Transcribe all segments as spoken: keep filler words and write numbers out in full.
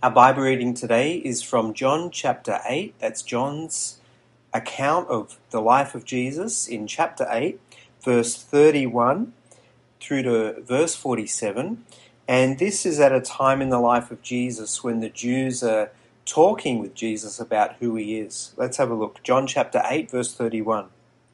Our Bible reading today is from John chapter eight. That's John's account of the life of Jesus in chapter eight, verse thirty-one through to verse forty-seven. And this is at a time in the life of Jesus when the Jews are talking with Jesus about who he is. Let's have a look. John chapter eight, verse thirty-one.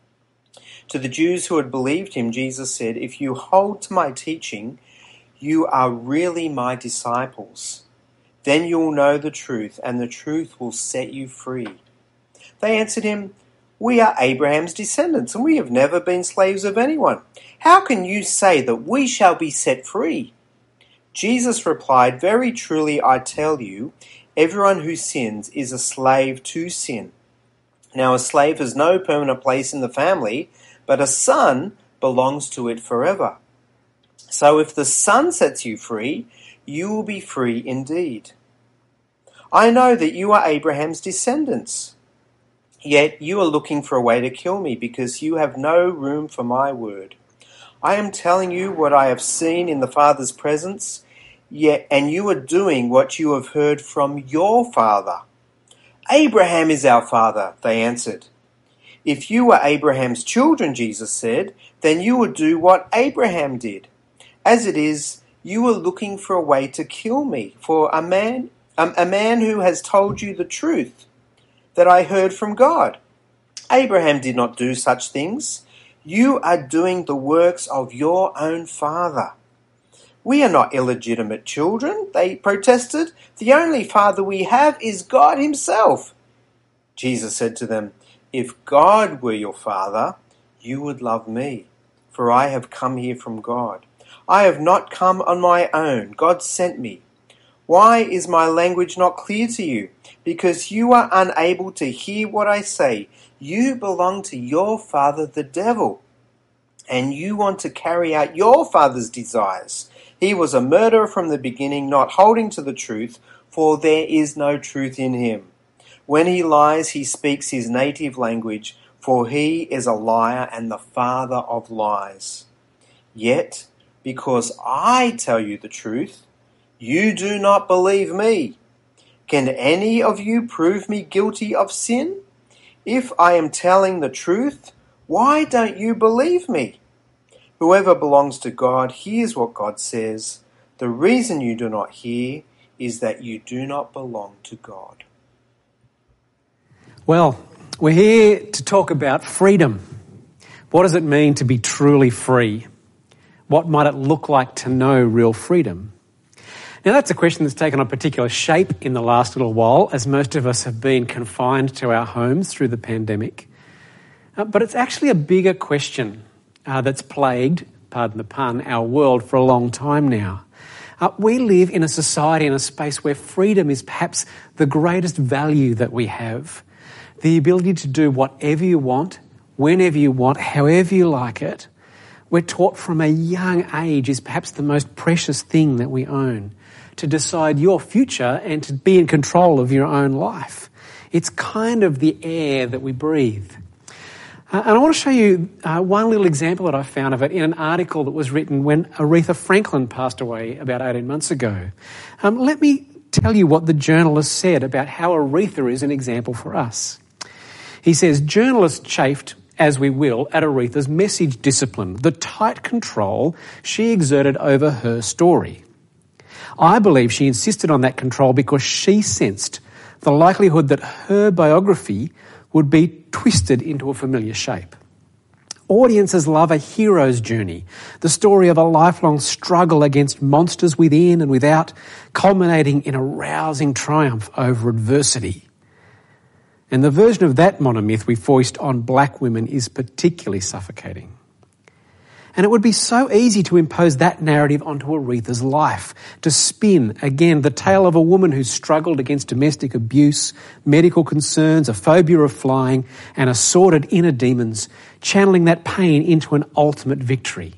To the Jews who had believed him, Jesus said, "If you hold to my teaching, you are really my disciples. Then you will know the truth, and the truth will set you free." They answered him, "We are Abraham's descendants, and we have never been slaves of anyone. How can you say that we shall be set free?" Jesus replied, "Very truly I tell you, everyone who sins is a slave to sin. Now a slave has no permanent place in the family, but a son belongs to it forever. So if the Son sets you free, you will be free indeed. I know that you are Abraham's descendants, yet you are looking for a way to kill me because you have no room for my word. I am telling you what I have seen in the Father's presence, yet and you are doing what you have heard from your father." "Abraham is our father," they answered. "If you were Abraham's children," Jesus said, "then you would do what Abraham did. As it is, you are looking for a way to kill me, for a man, um, a man who has told you the truth that I heard from God. Abraham did not do such things. You are doing the works of your own father." "We are not illegitimate children," they protested. "The only father we have is God himself." Jesus said to them, "If God were your father, you would love me, for I have come here from God. I have not come on my own. God sent me. Why is my language not clear to you? Because you are unable to hear what I say. You belong to your father, the devil, and you want to carry out your father's desires. He was a murderer from the beginning, not holding to the truth, for there is no truth in him. When he lies, he speaks his native language, for he is a liar and the father of lies. Yet, because I tell you the truth, you do not believe me. Can any of you prove me guilty of sin? If I am telling the truth, why don't you believe me? Whoever belongs to God hears what God says. The reason you do not hear is that you do not belong to God." Well, we're here to talk about freedom. What does it mean to be truly free? What might it look like to know real freedom? Now, that's a question that's taken on particular shape in the last little while, as most of us have been confined to our homes through the pandemic. Uh, but it's actually a bigger question uh, that's plagued, pardon the pun, our world for a long time now. Uh, we live in a society, in a space where freedom is perhaps the greatest value that we have. The ability to do whatever you want, whenever you want, however you like it. We're taught from a young age is perhaps the most precious thing that we own, to decide your future and to be in control of your own life. It's kind of the air that we breathe. Uh, and I want to show you uh, one little example that I found of it in an article that was written when Aretha Franklin passed away about eighteen months ago. Um, let me tell you what the journalist said about how Aretha is an example for us. He says, "Journalists chafed, as we will, at Aretha's message discipline, the tight control she exerted over her story. I believe she insisted on that control because she sensed the likelihood that her biography would be twisted into a familiar shape. Audiences love a hero's journey, the story of a lifelong struggle against monsters within and without, culminating in a rousing triumph over adversity. And the version of that monomyth we foist on black women is particularly suffocating. And it would be so easy to impose that narrative onto Aretha's life, to spin, again, the tale of a woman who struggled against domestic abuse, medical concerns, a phobia of flying, and assorted inner demons, channeling that pain into an ultimate victory.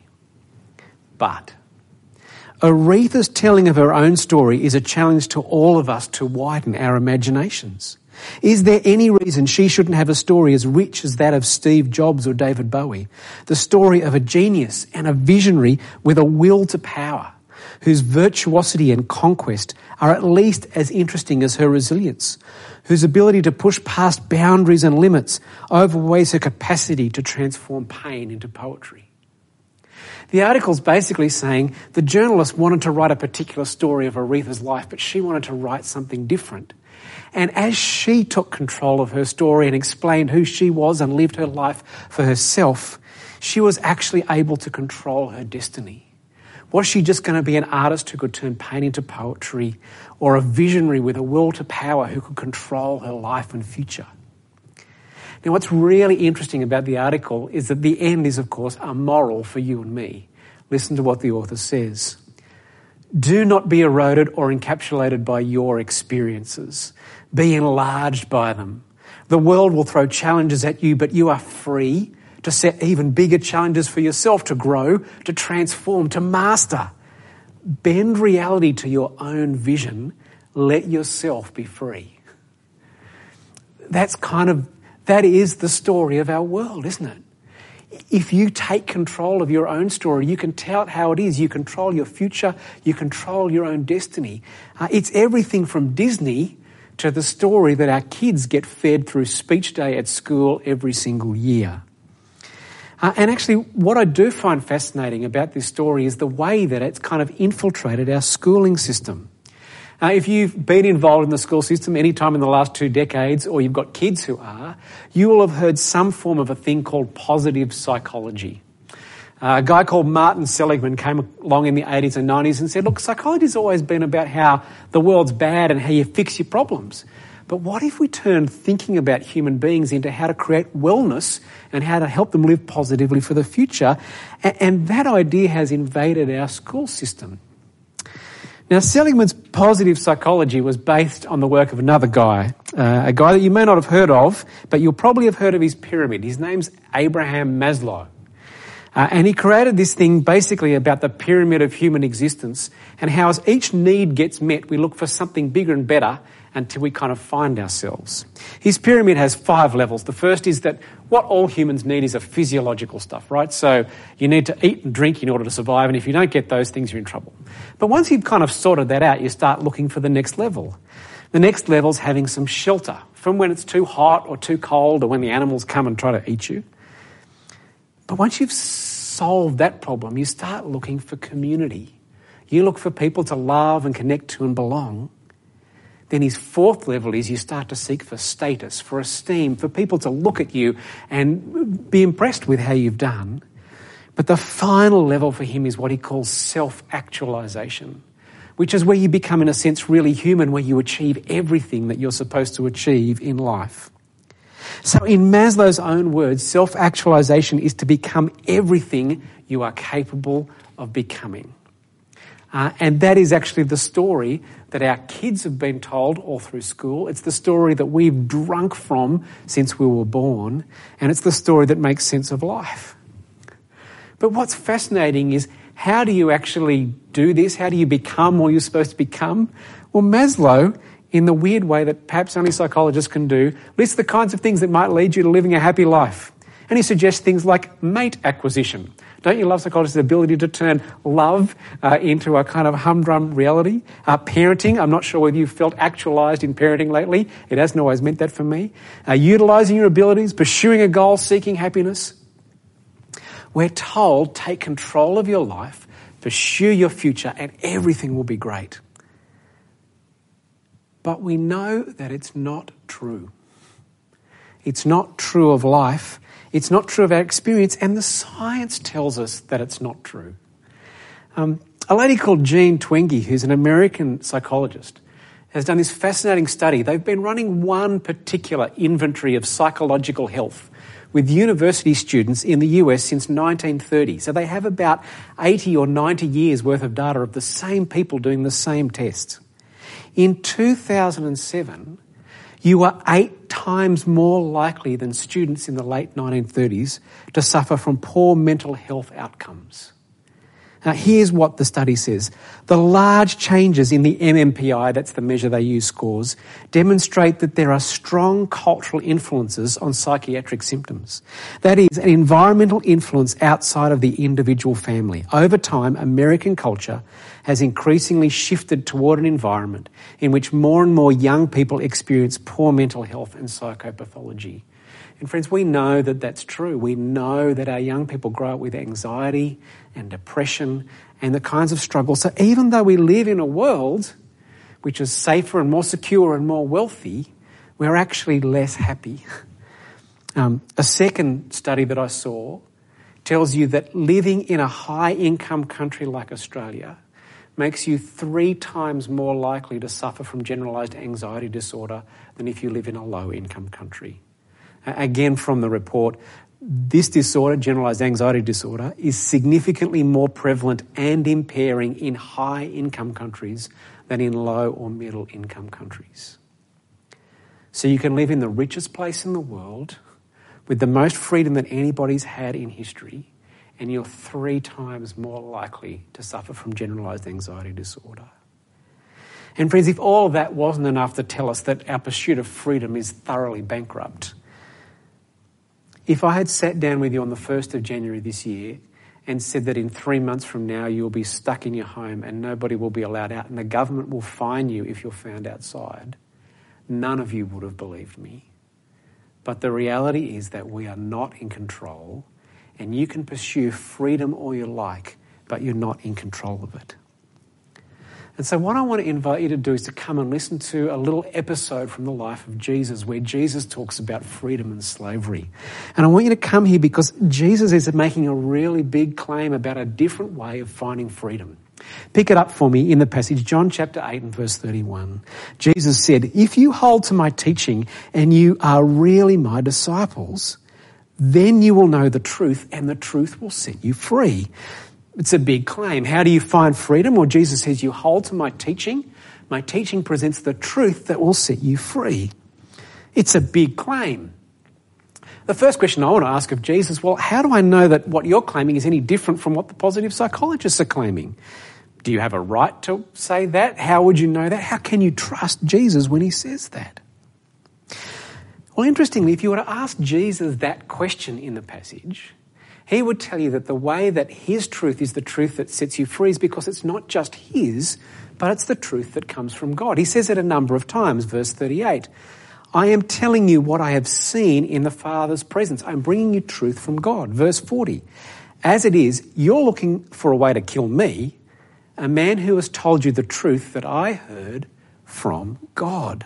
But Aretha's telling of her own story is a challenge to all of us to widen our imaginations. Is there any reason she shouldn't have a story as rich as that of Steve Jobs or David Bowie? The story of a genius and a visionary with a will to power, whose virtuosity and conquest are at least as interesting as her resilience, whose ability to push past boundaries and limits overweighs her capacity to transform pain into poetry. The article's basically saying the journalist wanted to write a particular story of Aretha's life, but she wanted to write something different. And as she took control of her story and explained who she was and lived her life for herself, she was actually able to control her destiny. Was she just going to be an artist who could turn pain into poetry, or a visionary with a will to power who could control her life and future? Now, what's really interesting about the article is that the end is, of course, a moral for you and me. Listen to what the author says. Do not be eroded or encapsulated by your experiences. Be enlarged by them. The world will throw challenges at you, but you are free to set even bigger challenges for yourself, to grow, to transform, to master. Bend reality to your own vision. Let yourself be free. That's kind of That is the story of our world, isn't it? If you take control of your own story, you can tell it how it is. You control your future. You control your own destiny. Uh, it's everything from Disney to the story that our kids get fed through speech day at school every single year. Uh, and actually, what I do find fascinating about this story is the way that it's kind of infiltrated our schooling system. Uh, if you've been involved in the school system any time in the last two decades, or you've got kids who are, you will have heard some form of a thing called positive psychology. Uh, a guy called Martin Seligman came along in the eighties and nineties and said, look, psychology's always been about how the world's bad and how you fix your problems. But what if we turned thinking about human beings into how to create wellness and how to help them live positively for the future? And, and that idea has invaded our school system. Now, Seligman's positive psychology was based on the work of another guy, uh, a guy that you may not have heard of, but you'll probably have heard of his pyramid. His name's Abraham Maslow. Uh, and he created this thing basically about the pyramid of human existence and how as each need gets met, we look for something bigger and better until we kind of find ourselves. His pyramid has five levels. The first is that what all humans need is a physiological stuff, right? So you need to eat and drink in order to survive, and if you don't get those things, you're in trouble. But once you've kind of sorted that out, you start looking for the next level. The next level's having some shelter from when it's too hot or too cold or when the animals come and try to eat you. But once you've solved that problem, you start looking for community. You look for people to love and connect to and belong. Then his fourth level is you start to seek for status, for esteem, for people to look at you and be impressed with how you've done. But the final level for him is what he calls self-actualization, which is where you become, in a sense, really human, where you achieve everything that you're supposed to achieve in life. So in Maslow's own words, self-actualization is to become everything you are capable of becoming. Uh, and that is actually the story that our kids have been told all through school. It's the story that we've drunk from since we were born, and it's the story that makes sense of life. But what's fascinating is, how do you actually do this? How do you become what you're supposed to become? Well, Maslow, in the weird way that perhaps only psychologists can do, lists the kinds of things that might lead you to living a happy life. And he suggests things like mate acquisition. Don't you love psychologists' ability to turn love uh, into a kind of humdrum reality? Uh, parenting, I'm not sure whether you've felt actualised in parenting lately. It hasn't always meant that for me. Uh, utilising your abilities, pursuing a goal, seeking happiness. We're told, take control of your life, pursue your future, and everything will be great. But we know that it's not true. It's not true of life. It's not true of our experience, and the science tells us that it's not true. Um, a lady called Jean Twenge, who's an American psychologist, has done this fascinating study. They've been running one particular inventory of psychological health with university students in the U S since nineteen thirty. So they have about eighty or ninety years worth of data of the same people doing the same test. In two thousand seven, you are eight times more likely than students in the late nineteen thirties to suffer from poor mental health outcomes. Uh, here's what the study says. The large changes in the M M P I, that's the measure they use, scores, demonstrate that there are strong cultural influences on psychiatric symptoms. That is, an environmental influence outside of the individual family. Over time, American culture has increasingly shifted toward an environment in which more and more young people experience poor mental health and psychopathology. And friends, we know that that's true. We know that our young people grow up with anxiety and depression and the kinds of struggles. So even though we live in a world which is safer and more secure and more wealthy, we're actually less happy. Um, a second study that I saw tells you that living in a high-income country like Australia makes you three times more likely to suffer from generalised anxiety disorder than if you live in a low-income country. Again, from the report, this disorder, generalised anxiety disorder, is significantly more prevalent and impairing in high-income countries than in low or middle-income countries. So you can live in the richest place in the world with the most freedom that anybody's had in history, and you're three times more likely to suffer from generalised anxiety disorder. And friends, if all of that wasn't enough to tell us that our pursuit of freedom is thoroughly bankrupt, if I had sat down with you on the first of January this year and said that in three months from now you'll be stuck in your home and nobody will be allowed out and the government will fine you if you're found outside, none of you would have believed me. But the reality is that we are not in control, and you can pursue freedom all you like, but you're not in control of it. And so what I want to invite you to do is to come and listen to a little episode from the life of Jesus where Jesus talks about freedom and slavery. And I want you to come here because Jesus is making a really big claim about a different way of finding freedom. Pick it up for me in the passage, John chapter eight and verse thirty-one. Jesus said, "If you hold to my teaching and you are really my disciples, then you will know the truth and the truth will set you free." It's a big claim. How do you find freedom? Well, Jesus says, you hold to my teaching. My teaching presents the truth that will set you free. It's a big claim. The first question I want to ask of Jesus, well, how do I know that what you're claiming is any different from what the positive psychologists are claiming? Do you have a right to say that? How would you know that? How can you trust Jesus when he says that? Well, interestingly, if you were to ask Jesus that question in the passage, he would tell you that the way that his truth is the truth that sets you free is because it's not just his, but it's the truth that comes from God. He says it a number of times, verse thirty-eight, "I am telling you what I have seen in the Father's presence. I'm bringing you truth from God." Verse forty, "As it is, you're looking for a way to kill me, a man who has told you the truth that I heard from God."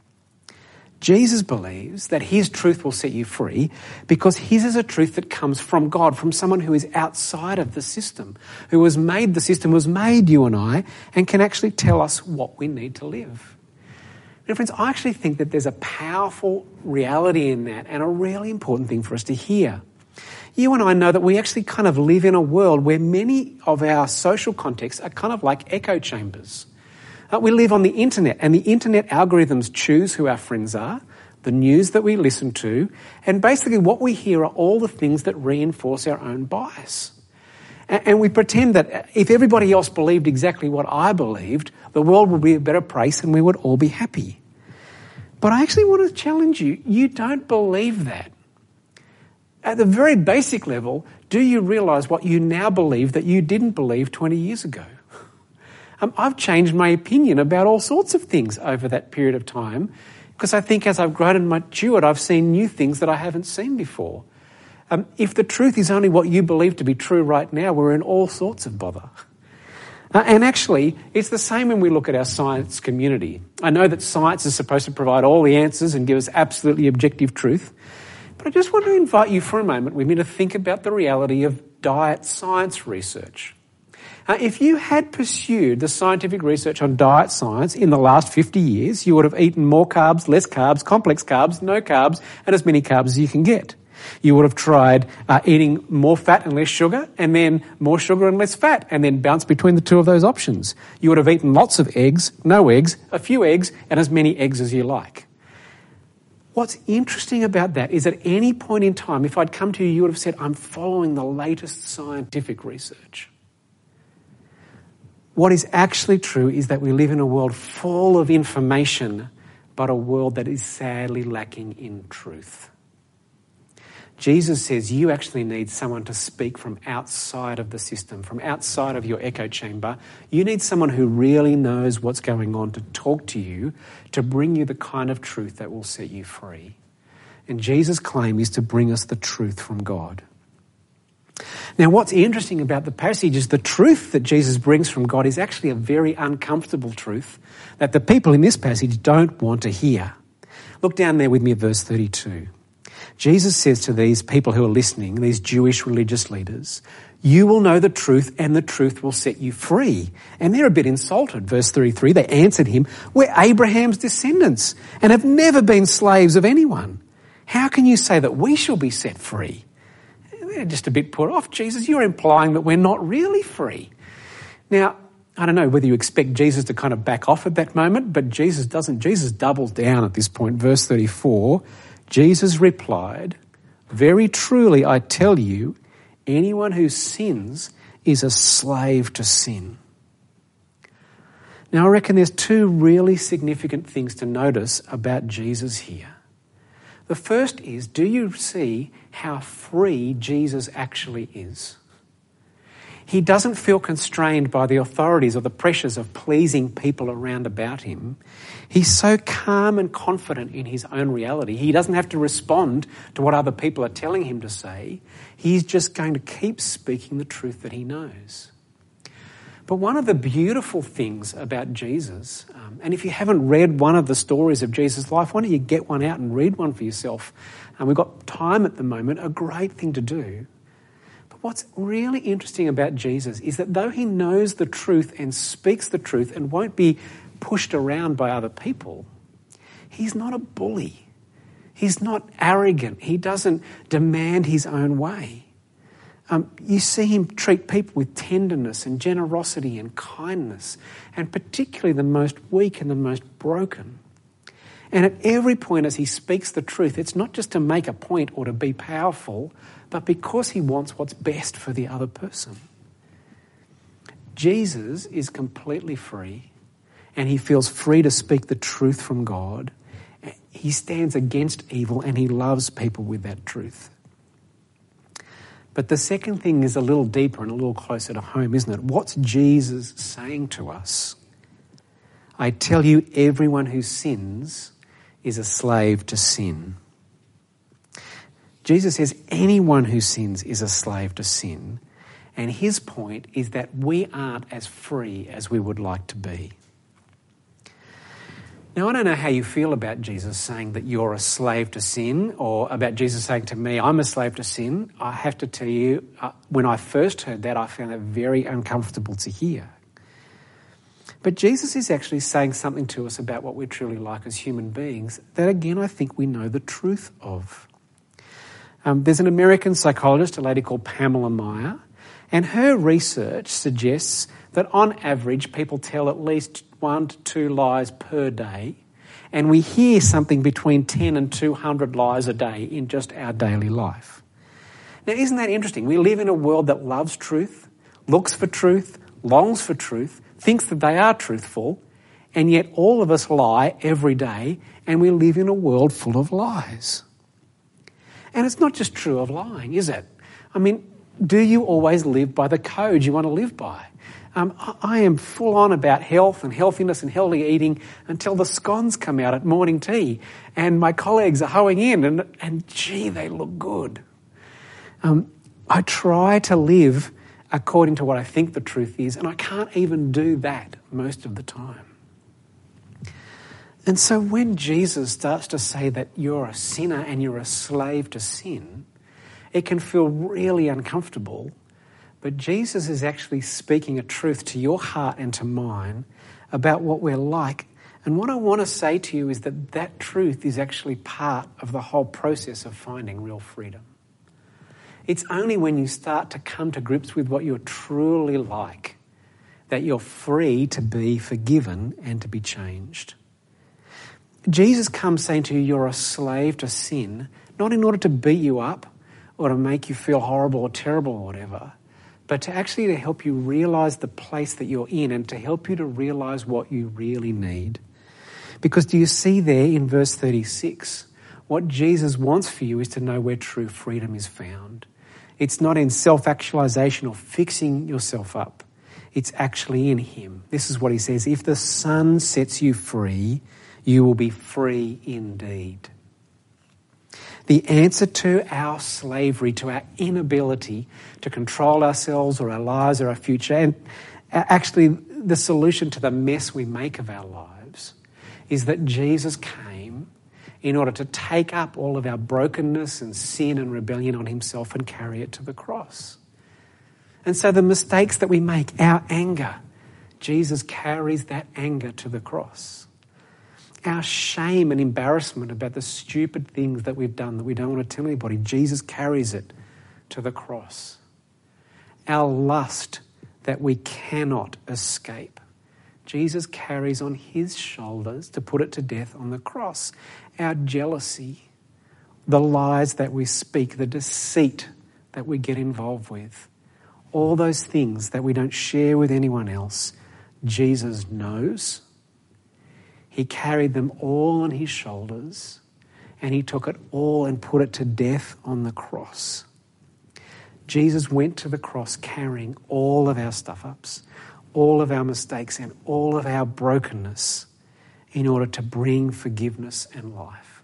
Jesus believes that his truth will set you free because his is a truth that comes from God, from someone who is outside of the system, who has made the system, who has made you and I, and can actually tell us what we need to live. And friends, I actually think that there's a powerful reality in that and a really important thing for us to hear. You and I know that we actually kind of live in a world where many of our social contexts are kind of like echo chambers. Uh, we live on the internet, and the internet algorithms choose who our friends are, the news that we listen to, and basically what we hear are all the things that reinforce our own bias. And, and we pretend that if everybody else believed exactly what I believed, the world would be a better place and we would all be happy. But I actually want to challenge you, you don't believe that. At the very basic level, do you realise what you now believe that you didn't believe twenty years ago? Um, I've changed my opinion about all sorts of things over that period of time because I think as I've grown and matured, I've seen new things that I haven't seen before. Um, if the truth is only what you believe to be true right now, we're in all sorts of bother. Uh, and actually, it's the same when we look at our science community. I know that science is supposed to provide all the answers and give us absolutely objective truth, but I just want to invite you for a moment with me to think about the reality of diet science research. Uh, if you had pursued the scientific research on diet science in the last fifty years, you would have eaten more carbs, less carbs, complex carbs, no carbs, and as many carbs as you can get. You would have tried uh, eating more fat and less sugar, and then more sugar and less fat, and then bounced between the two of those options. You would have eaten lots of eggs, no eggs, a few eggs, and as many eggs as you like. What's interesting about that is at any point in time, if I'd come to you, you would have said, I'm following the latest scientific research. What is actually true is that we live in a world full of information, but a world that is sadly lacking in truth. Jesus says you actually need someone to speak from outside of the system, from outside of your echo chamber. You need someone who really knows what's going on to talk to you, to bring you the kind of truth that will set you free. And Jesus' claim is to bring us the truth from God. Now, what's interesting about the passage is the truth that Jesus brings from God is actually a very uncomfortable truth that the people in this passage don't want to hear. Look down there with me at verse thirty-two. Jesus says to these people who are listening, these Jewish religious leaders, you will know the truth and the truth will set you free. And they're a bit insulted. Verse thirty-three, they answered him, we're Abraham's descendants and have never been slaves of anyone. How can you say that we shall be set free? They're just a bit put off. Jesus, you're implying that we're not really free. Now, I don't know whether you expect Jesus to kind of back off at that moment, but Jesus doesn't. Jesus doubles down at this point. Verse thirty-four, Jesus replied, very truly I tell you, anyone who sins is a slave to sin. Now I reckon there's two really significant things to notice about Jesus here. The first is, do you see how free Jesus actually is? He doesn't feel constrained by the authorities or the pressures of pleasing people around about him. He's so calm and confident in his own reality. He doesn't have to respond to what other people are telling him to say. He's just going to keep speaking the truth that he knows. But one of the beautiful things about Jesus, um, and if you haven't read one of the stories of Jesus' life, why don't you get one out and read one for yourself? And we've got time at the moment, a great thing to do. But what's really interesting about Jesus is that though he knows the truth and speaks the truth and won't be pushed around by other people, he's not a bully. He's not arrogant. He doesn't demand his own way. Um, you see him treat people with tenderness and generosity and kindness, and particularly the most weak and the most broken. And at every point as he speaks the truth, it's not just to make a point or to be powerful, but because he wants what's best for the other person. Jesus is completely free, and he feels free to speak the truth from God. He stands against evil, and he loves people with that truth. But the second thing is a little deeper and a little closer to home, isn't it? What's Jesus saying to us? I tell you, everyone who sins is a slave to sin. Jesus says anyone who sins is a slave to sin. And his point is that we aren't as free as we would like to be. Now, I don't know how you feel about Jesus saying that you're a slave to sin, or about Jesus saying to me, I'm a slave to sin. I have to tell you, uh, when I first heard that, I found it very uncomfortable to hear. But Jesus is actually saying something to us about what we're truly like as human beings that, again, I think we know the truth of. Um, there's an American psychologist, a lady called Pamela Meyer, and her research suggests that on average people tell at least one to two lies per day, and we hear something between ten and two hundred lies a day in just our daily life. Now, isn't that interesting? We live in a world that loves truth, looks for truth, longs for truth, thinks that they are truthful, and yet all of us lie every day, and we live in a world full of lies. And it's not just true of lying, is it? I mean, do you always live by the code you want to live by? Um, I am full on about health and healthiness and healthy eating until the scones come out at morning tea and my colleagues are hoeing in and, and gee, they look good. Um, I try to live according to what I think the truth is, and I can't even do that most of the time. And so when Jesus starts to say that you're a sinner and you're a slave to sin, it can feel really uncomfortable. But Jesus is actually speaking a truth to your heart and to mine about what we're like. And what I want to say to you is that that truth is actually part of the whole process of finding real freedom. It's only when you start to come to grips with what you're truly like that you're free to be forgiven and to be changed. Jesus comes saying to you, you're a slave to sin, not in order to beat you up or to make you feel horrible or terrible or whatever, but to actually to help you realize the place that you're in and to help you to realize what you really need. Because do you see there in verse thirty-six, what Jesus wants for you is to know where true freedom is found. It's not in self-actualization or fixing yourself up. It's actually in him. This is what he says, if the Son sets you free, you will be free indeed. The answer to our slavery, to our inability to control ourselves or our lives or our future, and actually the solution to the mess we make of our lives, is that Jesus came in order to take up all of our brokenness and sin and rebellion on himself and carry it to the cross. And so the mistakes that we make, our anger, Jesus carries that anger to the cross. Our shame and embarrassment about the stupid things that we've done that we don't want to tell anybody, Jesus carries it to the cross. Our lust that we cannot escape, Jesus carries on his shoulders to put it to death on the cross. Our jealousy, the lies that we speak, the deceit that we get involved with, all those things that we don't share with anyone else, Jesus knows. He carried them all on his shoulders and he took it all and put it to death on the cross. Jesus went to the cross carrying all of our stuff-ups, all of our mistakes and all of our brokenness in order to bring forgiveness and life.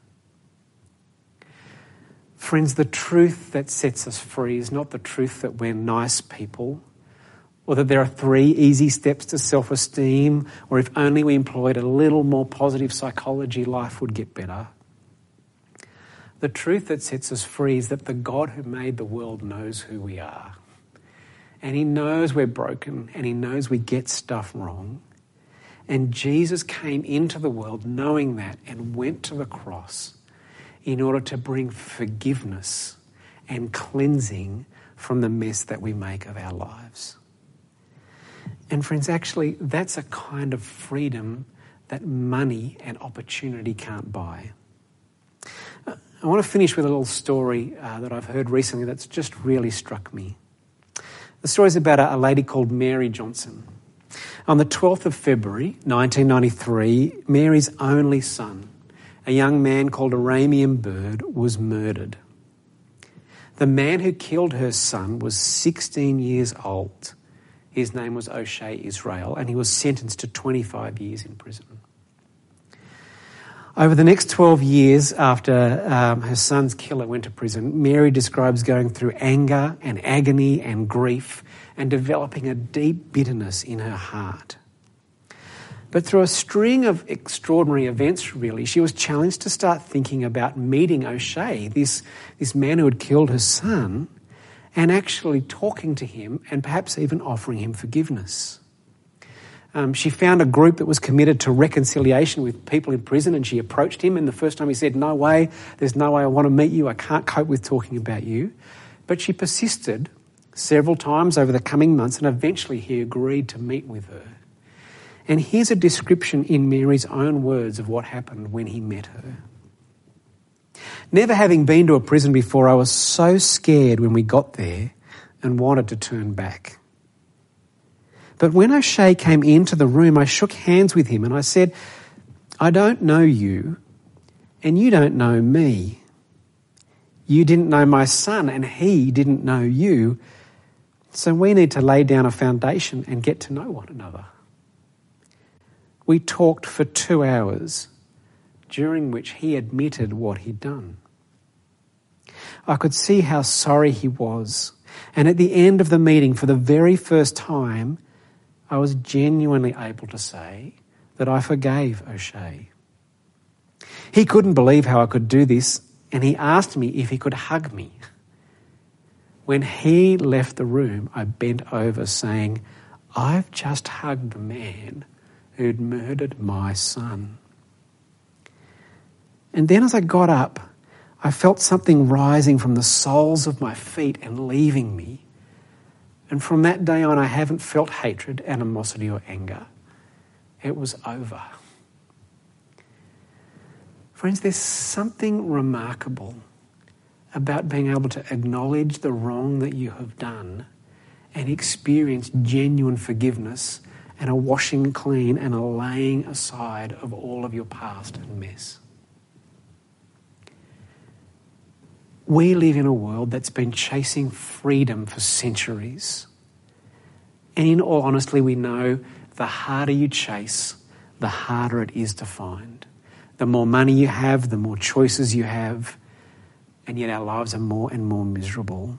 Friends, the truth that sets us free is not the truth that we're nice people, or that there are three easy steps to self-esteem, or if only we employed a little more positive psychology, life would get better. The truth that sets us free is that the God who made the world knows who we are. And he knows we're broken, and he knows we get stuff wrong. And Jesus came into the world knowing that and went to the cross in order to bring forgiveness and cleansing from the mess that we make of our lives. And friends, actually, that's a kind of freedom that money and opportunity can't buy. I want to finish with a little story uh, that I've heard recently that's just really struck me. The story is about a, a lady called Mary Johnson. On the twelfth of February, nineteen ninety-three, Mary's only son, a young man called Aramian Bird, was murdered. The man who killed her son was sixteen years old. His name was O'Shea Israel, and he was sentenced to twenty-five years in prison. Over the next twelve years after um, her son's killer went to prison, Mary describes going through anger and agony and grief and developing a deep bitterness in her heart. But through a string of extraordinary events, really, she was challenged to start thinking about meeting O'Shea, this, this man who had killed her son, and actually talking to him and perhaps even offering him forgiveness. Um, she found a group that was committed to reconciliation with people in prison, and she approached him, and the first time he said, "No way, there's no way I want to meet you, I can't cope with talking about you." But she persisted several times over the coming months, and eventually he agreed to meet with her. And here's a description in Mary's own words of what happened when he met her. "Never having been to a prison before, I was so scared when we got there and wanted to turn back. But when O'Shea came into the room, I shook hands with him and I said, 'I don't know you and you don't know me. You didn't know my son and he didn't know you. So we need to lay down a foundation and get to know one another.' We talked for two hours, during which he admitted what he'd done. I could see how sorry he was, and at the end of the meeting, for the very first time, I was genuinely able to say that I forgave O'Shea. He couldn't believe how I could do this, and he asked me if he could hug me. When he left the room, I bent over saying, 'I've just hugged the man who'd murdered my son.' And then as I got up, I felt something rising from the soles of my feet and leaving me. And from that day on, I haven't felt hatred, animosity, or anger. It was over." Friends, there's something remarkable about being able to acknowledge the wrong that you have done and experience genuine forgiveness and a washing clean and a laying aside of all of your past and mess. We live in a world that's been chasing freedom for centuries. And in all honesty, we know the harder you chase, the harder it is to find. The more money you have, the more choices you have, and yet our lives are more and more miserable.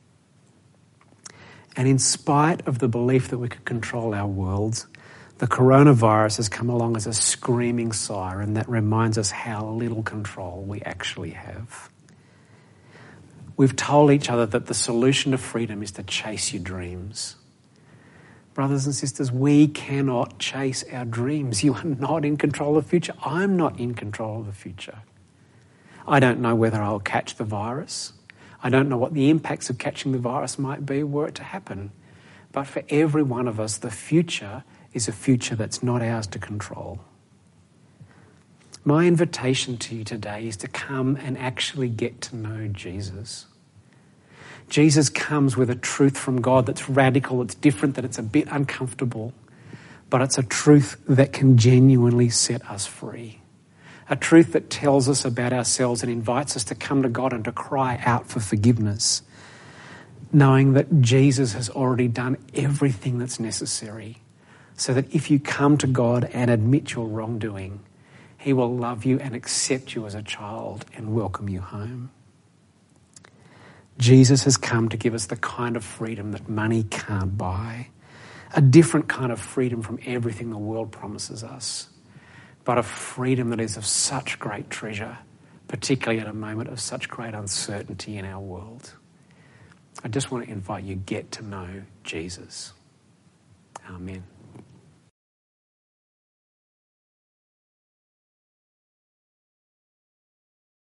And in spite of the belief that we could control our world, the coronavirus has come along as a screaming siren that reminds us how little control we actually have. We've told each other that the solution to freedom is to chase your dreams. Brothers and sisters, we cannot chase our dreams. You are not in control of the future. I'm not in control of the future. I don't know whether I'll catch the virus. I don't know what the impacts of catching the virus might be were it to happen. But for every one of us, the future is a future that's not ours to control. My invitation to you today is to come and actually get to know Jesus. Jesus comes with a truth from God that's radical, it's different, that it's a bit uncomfortable, but it's a truth that can genuinely set us free. A truth that tells us about ourselves and invites us to come to God and to cry out for forgiveness, knowing that Jesus has already done everything that's necessary, so that if you come to God and admit your wrongdoing, He will love you and accept you as a child and welcome you home. Jesus has come to give us the kind of freedom that money can't buy, a different kind of freedom from everything the world promises us, but a freedom that is of such great treasure, particularly at a moment of such great uncertainty in our world. I just want to invite you, get to know Jesus. Amen.